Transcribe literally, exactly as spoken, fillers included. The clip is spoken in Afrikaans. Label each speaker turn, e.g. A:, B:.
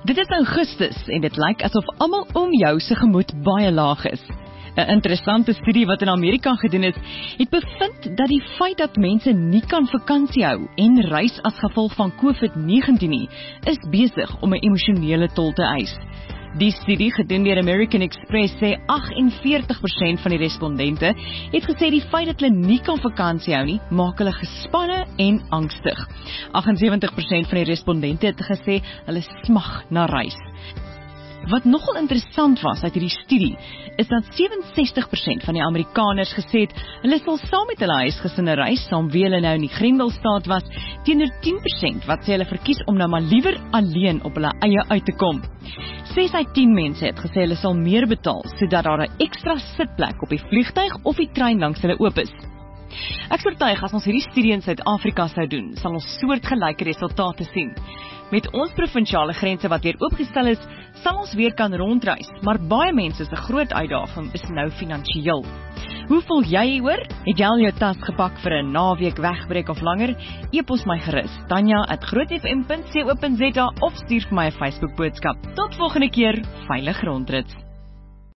A: Dit is Augustus en dit lyk asof almal om jou se gemoed baie laag is. 'n Interessante studie wat in Amerika gedoen is, het bevind dat die feit dat mense nie kan vakansie hou en reis as gevolg van COVID negentien nie, is besig om 'n emosionele tol te eis. Die studie, gedoen deur American Express, sê agt en veertig persent van die respondente het gesê die feit dat hulle nie kan vakansie hou nie, maak hulle gespanne en angstig. agt en sewentig persent van die respondente het gesê hulle smag na reis. Wat nogal interessant was uit hierdie studie, is dat sewe en sestig persent van die Amerikaners gesê het, hulle sal saam met hulle huisgesinne reis, saam wie hulle nou in die Grendelstaat was, teenoor tien persent wat sê hulle verkies om nou maar liewer alleen op hulle eie uit te kom. ses uit tien mense het gesê hulle sal meer betaal, sodat daar 'n ekstra sitplek op die vliegtuig of die trein langs hulle oop is. Ek is oortuig, as ons hierdie studie in Suid-Afrika sou doen, sal ons soortgelyke resultate sien. Met ons provinsiale grense wat weer oopgestel is, sal ons weer kan rondreis, maar baie mense se groot uitdaging is nou finansiëel. Hoe voel jy hieroor? Het jy al jou tas gepak vir 'n naweek wegbreek of langer? E-pos my gerus, Tanya at groot f m punt co punt za of stuur vir my 'n Facebook boodskap. Tot volgende keer, veilig rondrit.